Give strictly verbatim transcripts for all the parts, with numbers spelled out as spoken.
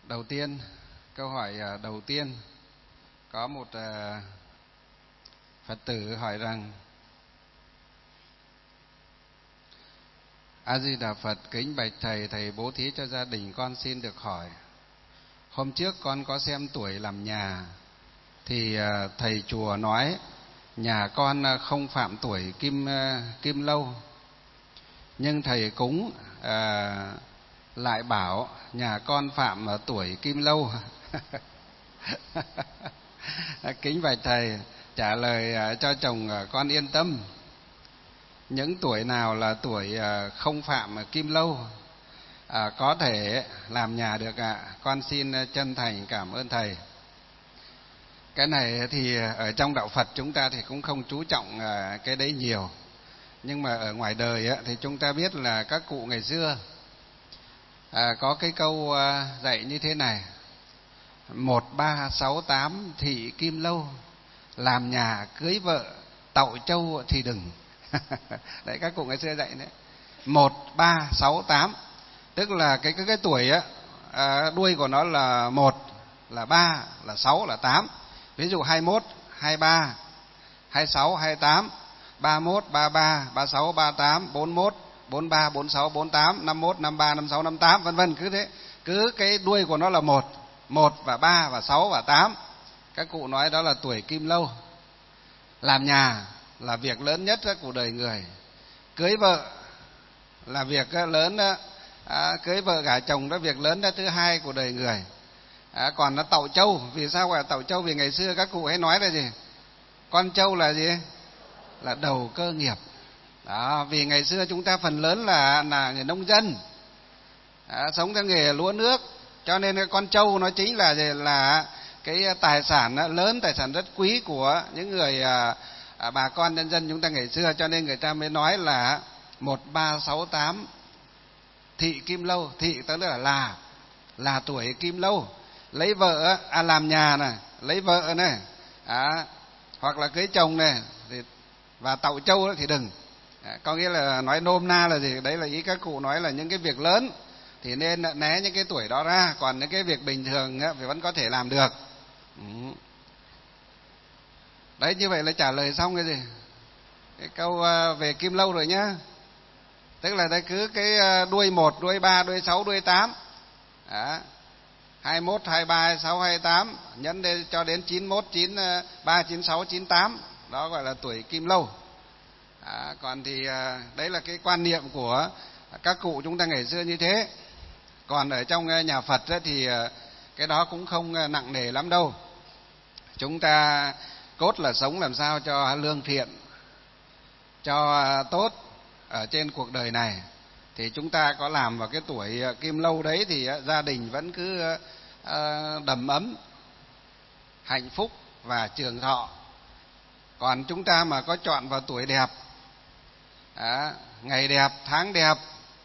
Đầu tiên, câu hỏi đầu tiên, có một Phật tử hỏi rằng: A Di Đà Phật, kính bạch thầy, thầy bố thí cho gia đình con xin được hỏi. Hôm trước con có xem tuổi làm nhà, thì thầy chùa nói nhà con không phạm tuổi kim kim lâu, nhưng thầy cúng à, lại bảo nhà con phạm ở tuổi kim lâu. Kính bạch thầy trả lời cho chồng con yên tâm. Những tuổi nào là tuổi không phạm kim lâu à, có thể làm nhà được ạ. À. Con xin chân thành cảm ơn thầy. Cái này thì ở trong đạo Phật chúng ta thì cũng không chú trọng cái đấy nhiều, nhưng mà ở ngoài đời thì chúng ta biết là các cụ ngày xưa à, có cái câu dạy như thế này: một ba sáu tám thị kim lâu, làm nhà cưới vợ tậu trâu thì đừng. Đấy, các cụ ngày xưa dạy đấy. Một ba sáu tám, tức là cái cái cái tuổi á, à, đuôi của nó là một, là ba, là sáu, là tám. Ví dụ hai mốt, hai ba, hai sáu, hai tám, ba mốt, ba ba, ba sáu, ba tám, bốn mốt, bốn ba, bốn sáu, bốn tám, năm mốt, năm ba, năm sáu, năm tám, vân vân, cứ thế. Cứ cái đuôi của nó là một, một và ba và sáu và tám. Các cụ nói đó là tuổi kim lâu. Làm nhà là việc lớn nhất của đời người. Cưới vợ là việc lớn, à, cưới vợ gả chồng đó việc lớn thứ hai của đời người. À, còn nó tậu trâu, vì sao gọi là tậu trâu? Vì ngày xưa các cụ hay nói là gì? Con trâu là gì? Là đầu cơ nghiệp. Đó, vì ngày xưa chúng ta phần lớn là là người nông dân, à, sống theo nghề lúa nước, cho nên cái con trâu nó chính là gì? Là cái tài sản lớn, tài sản rất quý của những người à, à, bà con nhân dân chúng ta ngày xưa, cho nên người ta mới nói là một ba sáu tám thị kim lâu. Thị tức là là là tuổi kim lâu. Lấy vợ à, làm nhà này, lấy vợ này, à, hoặc là cưới chồng này thì, và tậu trâu thì đừng. À, có nghĩa là nói nôm na là gì? Đấy là ý các cụ nói là những cái việc lớn thì nên né những cái tuổi đó ra, còn những cái việc bình thường á, thì vẫn có thể làm được. Ừ. Đấy, như vậy là trả lời xong cái gì? Cái câu về kim lâu rồi nhá. Tức là đây cứ cái đuôi một, đuôi ba, đuôi sáu, đuôi tám. Đó. hai mốt, hai ba, hai sáu, hai tám nhấn đến cho đến chín mốt, chín ba, chín sáu, chín tám, đó gọi là tuổi kim lâu. À, còn thì đấy là cái quan niệm của các cụ chúng ta ngày xưa như thế. Còn ở trong nhà Phật thì cái đó cũng không nặng nề lắm đâu. Chúng ta cốt là sống làm sao cho lương thiện, cho tốt ở trên cuộc đời này. Thì chúng ta có làm vào cái tuổi kim lâu đấy thì gia đình vẫn cứ đầm ấm, hạnh phúc và trường thọ. Còn chúng ta mà có chọn vào tuổi đẹp, à, ngày đẹp, tháng đẹp,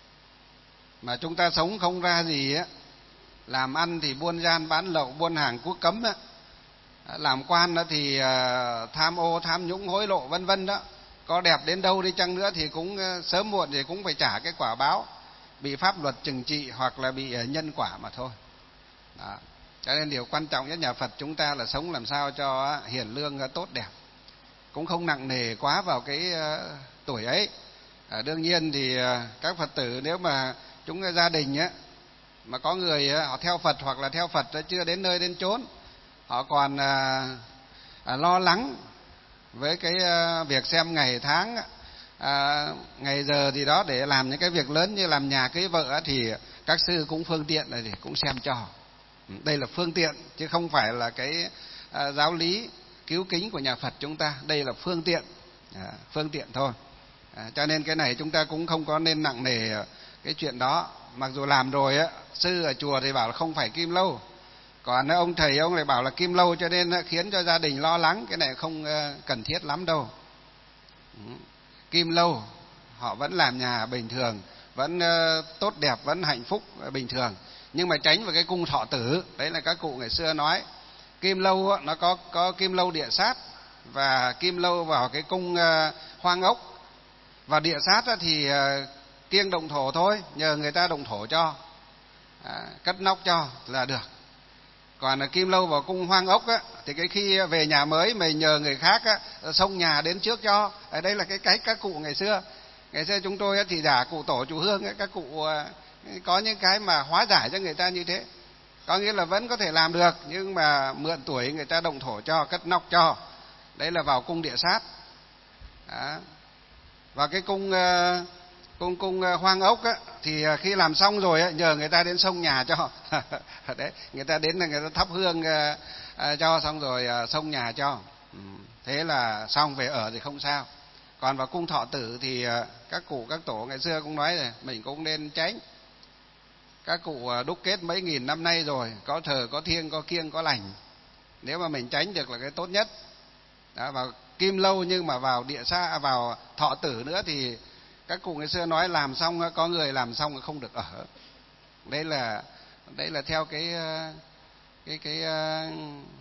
mà chúng ta sống không ra gì á, làm ăn thì buôn gian bán lậu, buôn hàng quốc cấm á, làm quan đó thì tham ô, tham nhũng, hối lộ vân vân đó, có đẹp đến đâu đi chăng nữa thì cũng sớm muộn thì cũng phải trả cái quả báo, bị pháp luật trừng trị hoặc là bị nhân quả mà thôi. Đó. Cho nên điều quan trọng nhất nhà Phật chúng ta là sống làm sao cho hiền lương tốt đẹp, cũng không nặng nề quá vào cái tuổi ấy. À, đương nhiên thì các Phật tử nếu mà chúng gia đình á, mà có người họ theo Phật hoặc là theo Phật chưa đến nơi đến chốn, họ còn à, à, lo lắng với cái à, việc xem ngày tháng, à, ngày giờ gì đó để làm những cái việc lớn như làm nhà cưới vợ, thì các sư cũng phương tiện là gì? Cũng xem cho. Đây là phương tiện chứ không phải là cái à, giáo lý cứu kính của nhà Phật chúng ta. Đây là phương tiện, à, phương tiện thôi. À, cho nên cái này chúng ta cũng không có nên nặng nề cái chuyện đó. Mặc dù làm rồi á, sư ở chùa thì bảo là không phải kim lâu, còn ông thầy ông lại bảo là kim lâu, cho nên khiến cho gia đình lo lắng. Cái này không cần thiết lắm đâu. Kim lâu họ vẫn làm nhà bình thường, vẫn tốt đẹp, vẫn hạnh phúc bình thường, nhưng mà tránh vào cái cung thọ tử. Đấy là các cụ ngày xưa nói. Kim lâu nó có có kim lâu địa sát và kim lâu vào cái cung hoang ốc. Và địa sát thì kiêng động thổ thôi, nhờ người ta động thổ cho. à, cất nóc cho là được. Còn kim lâu vào cung hoang ốc á, thì cái khi về nhà mới mình nhờ người khác á, xông nhà đến trước cho. Ở đây là cái cách các cụ ngày xưa. Ngày xưa chúng tôi á, thì giả cụ tổ chủ hương ấy, các cụ có những cái mà hóa giải cho người ta như thế. Có nghĩa là vẫn có thể làm được, nhưng mà mượn tuổi người ta động thổ cho, cất nóc cho. Đấy là vào cung địa sát. Đó. Và cái cung cung cung hoang ốc á, thì khi làm xong rồi á, nhờ người ta đến xông nhà cho. Đấy, người ta đến là người ta thắp hương uh, cho, xong rồi uh, xông nhà cho. Ừ. Thế là xong, về ở thì không sao. Còn vào cung thọ tử thì uh, các cụ các tổ ngày xưa cũng nói rồi, mình cũng nên tránh. Các cụ uh, đúc kết mấy nghìn năm nay rồi, có thờ có thiêng có kiêng có lành, nếu mà mình tránh được là cái tốt nhất. Đó, vào kim lâu nhưng mà vào địa xa, vào thọ tử nữa thì các cụ ngày xưa nói làm xong, có người làm xong không được ở. Đây là đây là theo cái cái cái uh,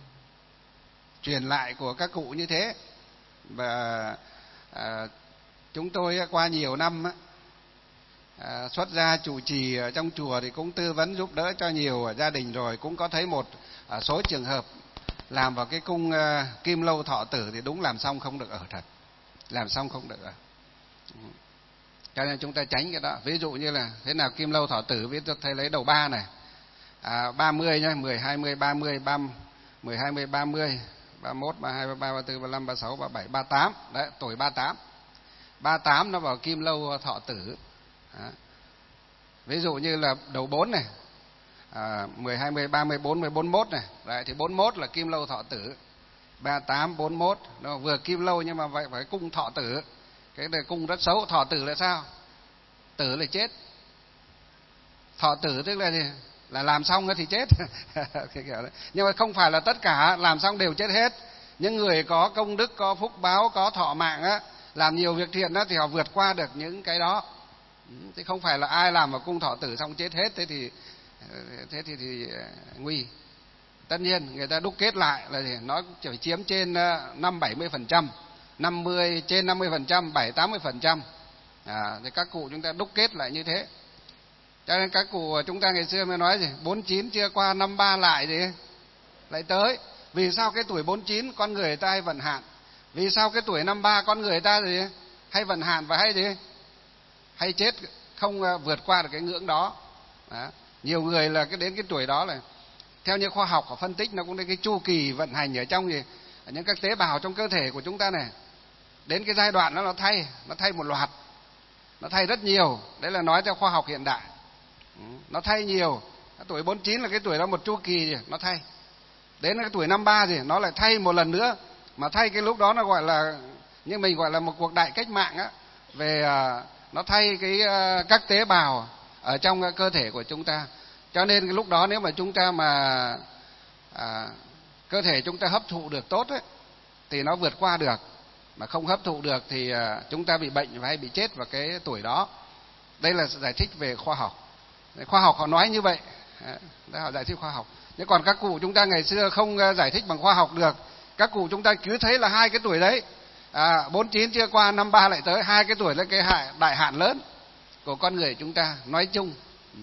truyền lại của các cụ như thế. Và uh, chúng tôi qua nhiều năm uh, xuất gia trụ trì ở trong chùa thì cũng tư vấn giúp đỡ cho nhiều gia đình rồi, cũng có thấy một uh, số trường hợp làm vào cái cung uh, kim lâu thọ tử thì đúng làm xong không được ở thật, làm xong không được ở. Cho nên chúng ta tránh cái đó. Ví dụ như là thế nào kim lâu thọ tử, ví dụ thầy lấy đầu ba này, à, ba mươi nhá, mười, hai mươi, ba mươi, ba mươi, mười, hai mươi, ba mươi, ba mươi mốt, ba mươi hai, ba mươi ba, ba mươi tư, ba mươi lăm, ba mươi sáu, ba mươi bảy, ba mươi tám. Đấy, tuổi ba mươi tám. ba mươi tám nó vào kim lâu thọ tử. Đó. Ví dụ như là đầu bốn này, à, mười, hai mươi, ba mươi, bốn mươi, bốn mươi mốt này. Đấy, thì bốn mươi mốt là kim lâu thọ tử. ba mươi tám, bốn mươi mốt, nó vừa kim lâu nhưng mà vậy phải cung thọ tử. Cái này cung rất xấu. Thọ tử là sao? Tử là chết. Thọ tử tức là gì? Là làm xong thì chết. Nhưng mà không phải là tất cả làm xong đều chết hết. Những người có công đức, có phúc báo, có thọ mạng á, làm nhiều việc thiện á, thì họ vượt qua được những cái đó. Chứ không phải là ai làm vào cung thọ tử xong chết hết, thế thì thế thì, thì nguy. Tất nhiên người ta đúc kết lại là gì? Nó chỉ chiếm trên năm bảy mươi phần trăm, năm mươi trên năm mươi phần trăm, bảy tám mươi phần trăm. À, thì các cụ chúng ta đúc kết lại như thế. Cho nên các cụ chúng ta ngày xưa mới nói gì? bốn mươi chín chưa qua năm mươi ba lại gì? Lại tới. Vì sao cái tuổi bốn mươi chín con người ta hay vận hạn? Vì sao cái tuổi năm mươi ba con người ta gì? Hay vận hạn và hay gì? Hay chết, không vượt qua được cái ngưỡng đó. Đó. Nhiều người là cái đến cái tuổi đó là theo như khoa học họ phân tích, nó cũng là cái chu kỳ vận hành ở trong gì? Ở những các tế bào trong cơ thể của chúng ta này. Đến cái giai đoạn đó nó thay, nó thay một loạt. Nó thay rất nhiều. Đấy là nói theo khoa học hiện đại. Nó thay nhiều. Tuổi bốn mươi chín là cái tuổi đó một chu kỳ gì? Nó thay. Đến cái tuổi năm mươi ba thì nó lại thay một lần nữa. Mà thay cái lúc đó nó gọi là, như mình gọi là một cuộc đại cách mạng á. Về nó thay cái các tế bào ở trong cơ thể của chúng ta. Cho nên cái lúc đó nếu mà chúng ta mà à, cơ thể chúng ta hấp thụ được tốt ấy, thì nó vượt qua được. Mà không hấp thụ được thì à, chúng ta bị bệnh và hay bị chết vào cái tuổi đó. Đây là giải thích về khoa học. Khoa học họ nói như vậy. Đấy, họ giải thích khoa học. Nhưng còn các cụ chúng ta ngày xưa không giải thích bằng khoa học được. Các cụ chúng ta cứ thấy là hai cái tuổi đấy, à, bốn mươi chín chưa qua, năm mươi ba lại tới, hai cái tuổi là cái hại, đại hạn lớn của con người chúng ta nói chung. Ừ.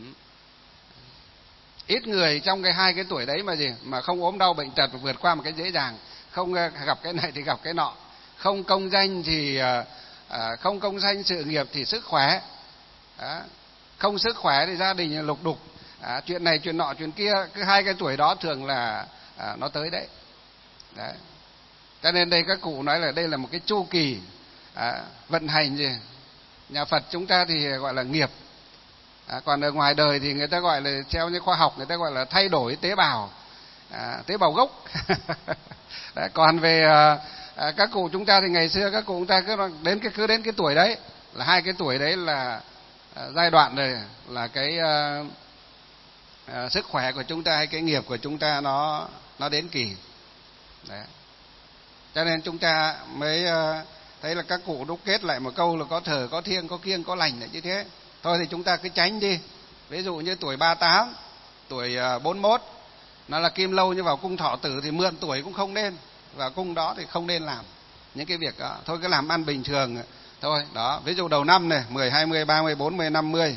Ít người trong cái hai cái tuổi đấy mà gì mà không ốm đau bệnh tật và vượt qua một cái dễ dàng, không gặp cái này thì gặp cái nọ, không công danh thì à, không công danh sự nghiệp thì sức khỏe, đó. Không sức khỏe thì gia đình lục đục, à, chuyện này chuyện nọ chuyện kia, cứ hai cái tuổi đó thường là à, nó tới đấy. Đấy. Cho nên đây các cụ nói là đây là một cái chu kỳ à, vận hành gì. Nhà Phật chúng ta thì gọi là nghiệp. À, còn ở ngoài đời thì người ta gọi là theo như khoa học người ta gọi là thay đổi tế bào, à, tế bào gốc. Đấy, còn về à, à, các cụ chúng ta thì ngày xưa các cụ chúng ta cứ đến cái cứ đến cái tuổi đấy là hai cái tuổi đấy là à, giai đoạn này là cái à, à, sức khỏe của chúng ta hay cái nghiệp của chúng ta nó nó đến kỳ. Đấy. Cho nên chúng ta mới à, thấy là các cụ đúc kết lại một câu là có thờ có thiêng có kiêng có lành là như thế. Thôi thì chúng ta cứ tránh đi. Ví dụ như tuổi ba mươi tám, tuổi bốn mươi mốt nó là kim lâu, nhưng vào cung thọ tử thì mượn tuổi cũng không nên. Vào cung đó thì không nên làm những cái việc đó. Thôi cứ làm ăn bình thường thôi. Đó, ví dụ đầu năm này, mười, hai mươi, ba mươi, bốn mươi, năm mươi,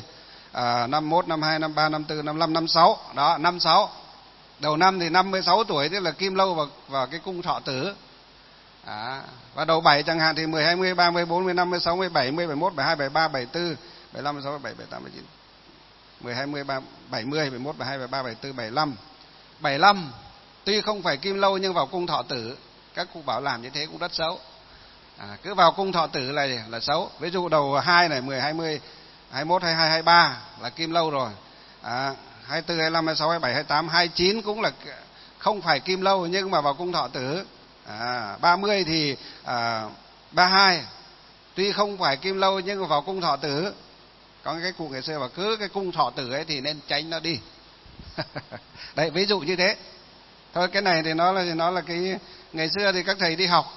à, năm mốt, năm hai, năm ba, năm tư, năm năm, năm sáu. Đó, năm sáu. Đầu năm thì năm mươi sáu tuổi, tức là kim lâu vào, vào cái cung thọ tử. À, và đầu bảy chẳng hạn thì mười, hai mươi, ba mươi, bốn mươi, năm mươi, sáu mươi, bảy mươi, bảy mốt, bảy hai, bảy ba, bảy tư, bảy lăm, bảy sáu, bảy bảy, tám, bảy chín. mười, hai mươi, bảy mươi, bảy mốt, bảy hai, bảy ba, bảy tư, bảy lăm. bảy lăm tuy không phải kim lâu nhưng vào cung thọ tử. Các cụ bảo làm như thế cũng rất xấu. À, cứ vào cung thọ tử là là xấu. Ví dụ đầu hai này, mười, hai mươi, hai mốt, hai hai, hai ba là kim lâu rồi. À, hai tư, hai lăm, hai sáu, hai bảy, hai tám, hai chín cũng là không phải kim lâu nhưng mà vào cung thọ tử. À, ba mươi thì à, ba hai tuy không phải kim lâu nhưng mà vào cung thọ tử. Có cái cụ ngày xưa bảo cứ cái cung thọ tử ấy thì nên tránh nó đi. Đấy, ví dụ như thế. Thôi cái này thì nó là nó là cái ngày xưa thì các thầy đi học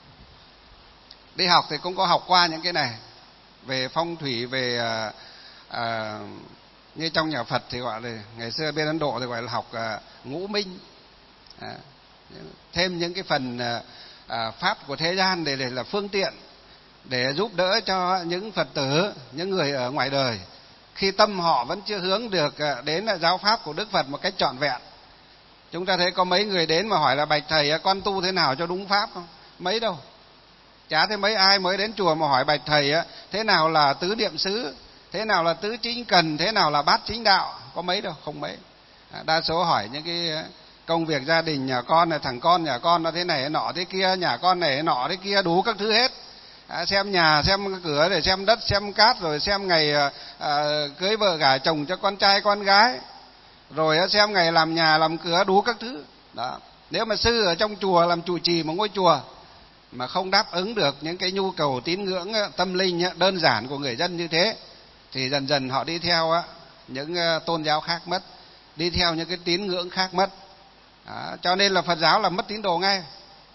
đi học thì cũng có học qua những cái này về phong thủy, về à, à, như trong nhà Phật thì gọi là ngày xưa bên Ấn Độ thì gọi là học à, ngũ minh. À, thêm những cái phần à, à, pháp của thế gian để, để là phương tiện để giúp đỡ cho những Phật tử, những người ở ngoài đời khi tâm họ vẫn chưa hướng được đến giáo pháp của Đức Phật một cách trọn vẹn. Chúng ta thấy có mấy người đến mà hỏi là bạch thầy con tu thế nào cho đúng pháp không? Mấy đâu. Chả thấy mấy ai mới đến chùa mà hỏi bạch thầy thế nào là tứ niệm xứ, thế nào là tứ chính cần, thế nào là bát chính đạo. Có mấy đâu, không mấy. Đa số hỏi những cái công việc gia đình, nhà con này, thằng con nhà con nó thế này nọ thế kia, nhà con này nọ thế kia, đủ các thứ hết. À, xem nhà, xem cửa, để xem đất, xem cát, rồi xem ngày à, cưới vợ gả chồng cho con trai con gái, rồi xem ngày làm nhà làm cửa, đủ các thứ. Đó. Nếu mà sư ở trong chùa làm trụ trì một ngôi chùa mà không đáp ứng được những cái nhu cầu tín ngưỡng tâm linh đơn giản của người dân như thế thì dần dần họ đi theo những tôn giáo khác mất, đi theo những cái tín ngưỡng khác mất. Đó. Cho nên là Phật giáo là mất tín đồ ngay.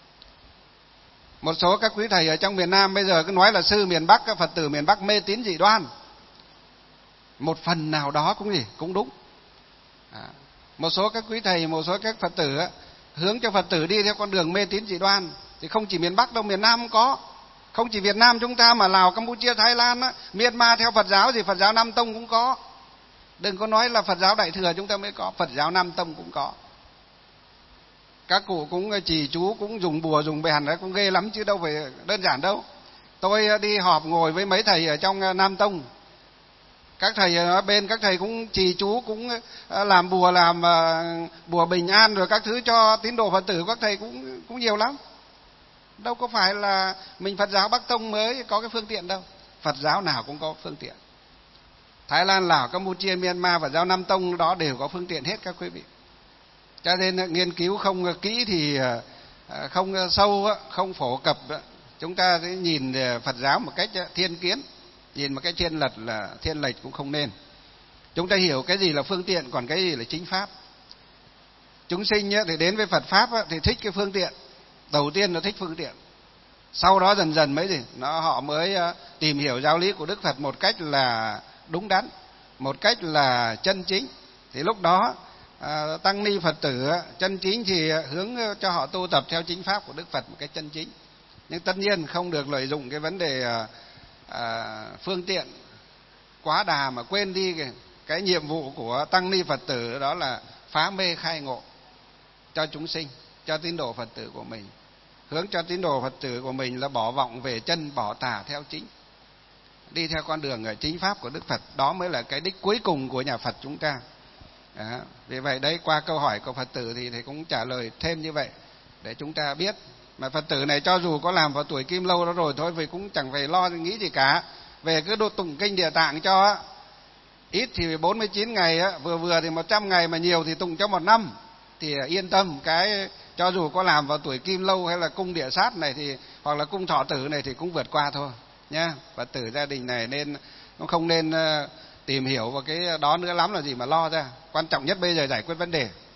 Một số các quý thầy ở trong miền Nam bây giờ cứ nói là sư miền Bắc, các Phật tử miền Bắc mê tín dị đoan. Một phần nào đó cũng gì cũng đúng. À, một số các quý thầy, một số các Phật tử hướng cho Phật tử đi theo con đường mê tín dị đoan thì không chỉ miền Bắc đâu, miền Nam cũng có. Không chỉ Việt Nam chúng ta mà Lào, Campuchia, Thái Lan, Myanmar theo Phật giáo thì Phật giáo Nam Tông cũng có. Đừng có nói là Phật giáo Đại Thừa chúng ta mới có, Phật giáo Nam Tông cũng có. Các cụ cũng trì chú, cũng dùng bùa dùng bèn đấy, cũng ghê lắm chứ đâu phải đơn giản đâu. Tôi đi họp ngồi với mấy thầy ở trong Nam Tông, các thầy ở bên các thầy cũng trì chú, cũng làm bùa, làm bùa bình an rồi các thứ cho tín đồ Phật tử, các thầy cũng cũng nhiều lắm. Đâu có phải là mình Phật giáo Bắc Tông mới có cái phương tiện đâu, Phật giáo nào cũng có phương tiện. Thái Lan, Lào, Campuchia, Myanmar, Phật giáo Nam Tông đó đều có phương tiện hết các quý vị. Cho nên nghiên cứu không kỹ thì không sâu, không phổ cập, chúng ta sẽ nhìn Phật giáo một cách thiên kiến, nhìn một cách thiên lệch là thiên lệch cũng không nên. Chúng ta hiểu cái gì là phương tiện, còn cái gì là chính pháp. Chúng sinh thì đến với Phật pháp thì thích cái phương tiện, đầu tiên nó thích phương tiện, sau đó dần dần mới gì nó họ mới tìm hiểu giáo lý của Đức Phật một cách là đúng đắn, một cách là chân chính. Thì lúc đó À, tăng ni Phật tử chân chính thì hướng cho họ tu tập theo chính pháp của Đức Phật một cách chân chính. Nhưng tất nhiên không được lợi dụng cái vấn đề à, à, phương tiện quá đà mà quên đi cái, cái nhiệm vụ của tăng ni Phật tử, đó là phá mê khai ngộ cho chúng sinh, cho tín đồ Phật tử của mình. Hướng cho tín đồ Phật tử của mình là bỏ vọng về chân, bỏ tà theo chính, đi theo con đường chính pháp của Đức Phật. Đó mới là cái đích cuối cùng của nhà Phật chúng ta. Đó. Vì vậy đấy, qua câu hỏi của Phật tử thì thầy cũng trả lời thêm như vậy để chúng ta biết. Mà Phật tử này cho dù có làm vào tuổi kim lâu đó rồi thôi, vì cũng chẳng phải lo nghĩ gì cả. Về cứ đột tụng kinh Địa Tạng cho, ít thì bốn mươi chín ngày, vừa vừa thì một trăm ngày, mà nhiều thì tụng cho một năm, thì yên tâm. Cái cho dù có làm vào tuổi kim lâu hay là cung địa sát này thì, hoặc là cung thọ tử này thì cũng vượt qua thôi nhá. Phật tử gia đình này nên nó không nên tìm hiểu vào cái đó nữa lắm là gì mà lo ra. Quan trọng nhất bây giờ giải quyết vấn đề.